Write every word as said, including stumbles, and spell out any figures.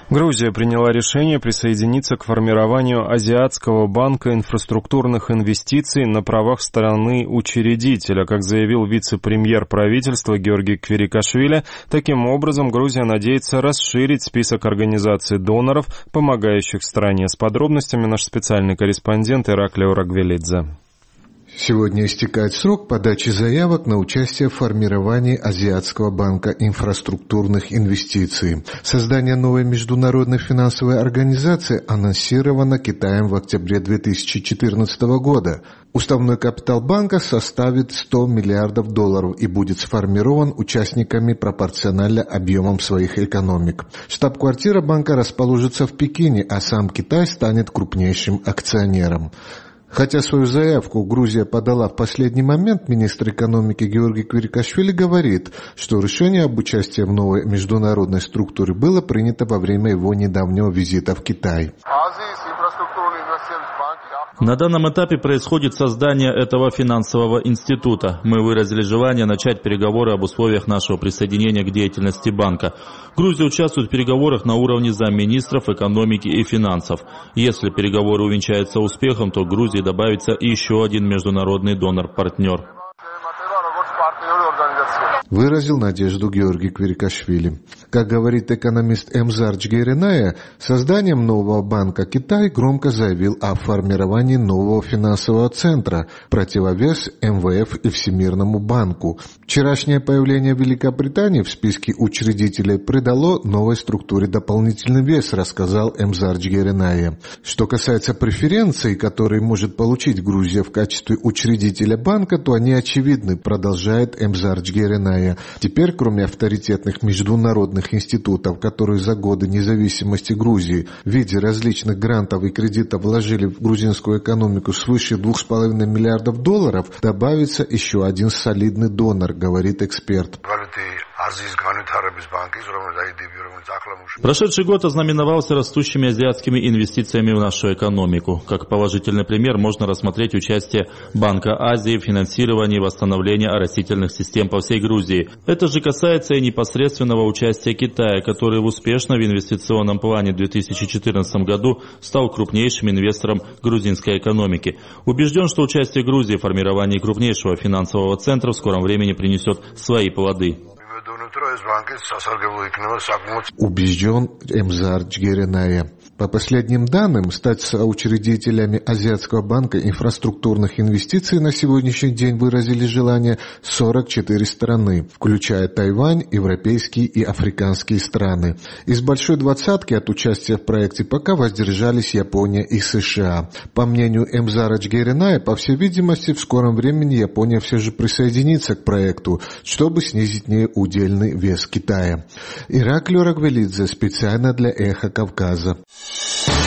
Грузия приняла решение присоединиться к формированию Азиатского банка инфраструктурных инвестиций на правах страны-учредителя. Как заявил вице-премьер правительства Георгий Квирикашвили, таким образом Грузия надеется расширить список организаций-доноров, помогающих стране. С подробностями наш специальный корреспондент Ираклио Рагвелидзе. Сегодня истекает срок подачи заявок на участие в формировании Азиатского банка инфраструктурных инвестиций. Создание новой международной финансовой организации анонсировано Китаем в октябре две тысячи четырнадцатого года. Уставной капитал банка составит сто миллиардов долларов и будет сформирован участниками пропорционально объемам своих экономик. Штаб-квартира банка расположится в Пекине, а сам Китай станет крупнейшим акционером. Хотя свою заявку Грузия подала в последний момент, министр экономики Георгий Квирикашвили говорит, что решение об участии в новой международной структуре было принято во время его недавнего визита в Китай. На данном этапе происходит создание этого финансового института. Мы выразили желание начать переговоры об условиях нашего присоединения к деятельности банка. Грузия участвует в переговорах на уровне замминистров экономики и финансов. Если переговоры увенчаются успехом, то к Грузии добавится еще один международный донор-партнер. Выразил надежду Георгий Квирикашвили. Как говорит экономист Эмзар Джгейреная, созданием нового банка Китай громко заявил о формировании нового финансового центра, противовес эм вэ эф и Всемирному банку. Вчерашнее появление Великобритании в списке учредителей придало новой структуре дополнительный вес, рассказал Эмзар Джгейреная. Что касается преференций, которые может получить Грузия в качестве учредителя банка, то они очевидны, продолжает Эмзар Джгейреная. Теперь, кроме авторитетных международных институтов, которые за годы независимости Грузии в виде различных грантов и кредитов вложили в грузинскую экономику свыше двух с половиной миллиардов долларов, добавится еще один солидный донор, говорит эксперт. Прошедший год ознаменовался растущими азиатскими инвестициями в нашу экономику. Как положительный пример можно рассмотреть участие Банка Азии в финансировании восстановления оросительных систем по всей Грузии. Это же касается и непосредственного участия Китая, который успешно в инвестиционном плане в две тысячи четырнадцатом году стал крупнейшим инвестором грузинской экономики. Убежден, что участие Грузии в формировании крупнейшего финансового центра в скором времени принесет свои плоды. Убежден Эмзар Джгейреная. По последним данным, стать соучредителями Азиатского банка инфраструктурных инвестиций на сегодняшний день выразили желание сорок четыре страны, включая Тайвань, европейские и африканские страны. Из большой двадцатки от участия в проекте пока воздержались Япония и США. По мнению Эмзара Джгейреная, по всей видимости, в скором времени Япония все же присоединится к проекту, чтобы снизить неудельный вес Китая. Ираклио Рагвелидзе специально для Эхо Кавказа.